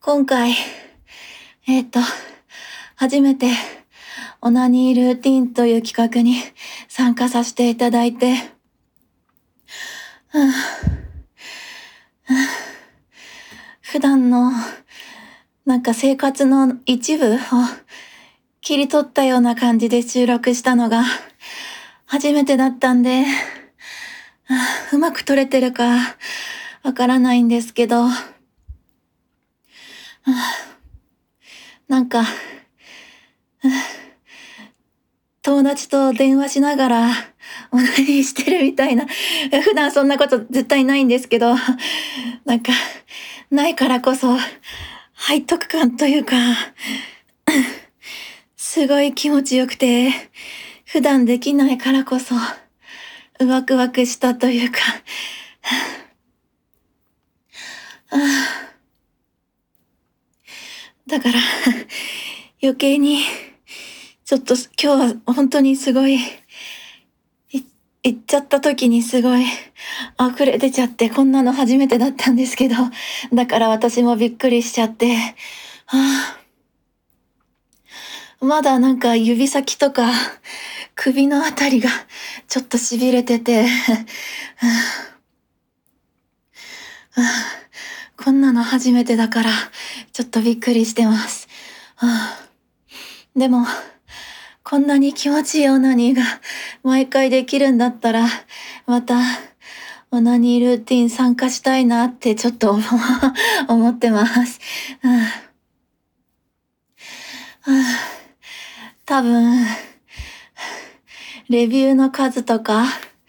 今回、初めてオナニールーティンという企画に参加させていただいて、普段の生活の一部を切り取ったような感じで収録したのが初めてだったんで、うまく撮れてるかわからないんですけど、友達と電話しながらオナニーしてるみたいな、普段そんなこと絶対ないんですけど、ないからこそ背徳感というか、すごい気持ちよくて、普段できないからこそワクワクしたというか、だから余計にちょっと今日は本当にすごい行っちゃった時にすごい溢れ出ちゃって、こんなの初めてだったんですけど、だから私もびっくりしちゃって、まだ指先とか首のあたりがちょっと痺れてて、こんなの初めてだからちょっとびっくりしてます。でもこんなに気持ちいいオナニーが毎回できるんだったら、またオナニールーティン参加したいなってちょっと思ってます。多分レビューの数とか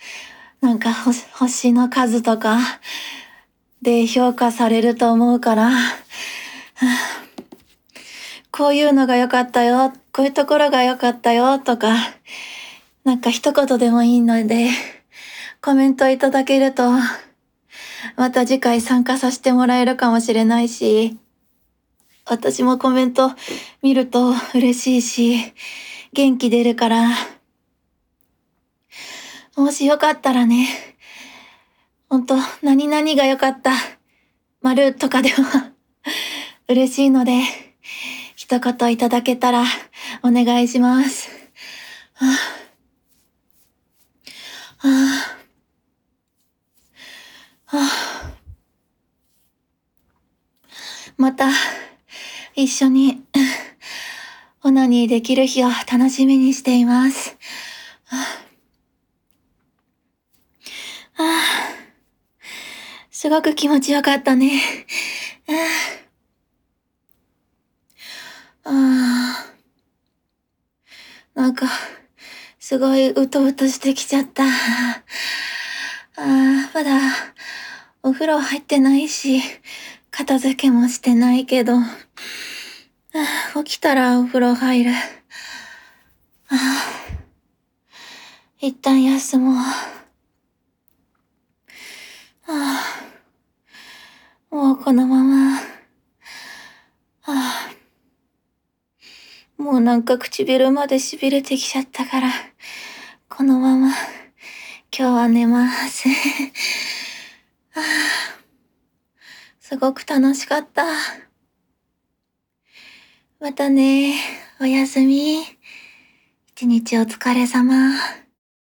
星の数とかで評価されると思うから、こういうのが良かったよ、こういうところが良かったよとか、一言でもいいのでコメントいただけると、また次回参加させてもらえるかもしれないし、私もコメント見ると嬉しいし、元気出るから、もしよかったらね、何々が良かった、丸とかでも嬉しいので、一言いただけたらお願いします。また一緒にオナニーできる日を楽しみにしています。すごく気持ちよかったね。すごいうとうとしてきちゃった。まだお風呂入ってないし、片付けもしてないけど、起きたらお風呂入る。一旦休もう。もうこのまま、もう唇まで痺れてきちゃったから、このまま今日は寝ます。すごく楽しかった。またね、おやすみ。一日お疲れ様。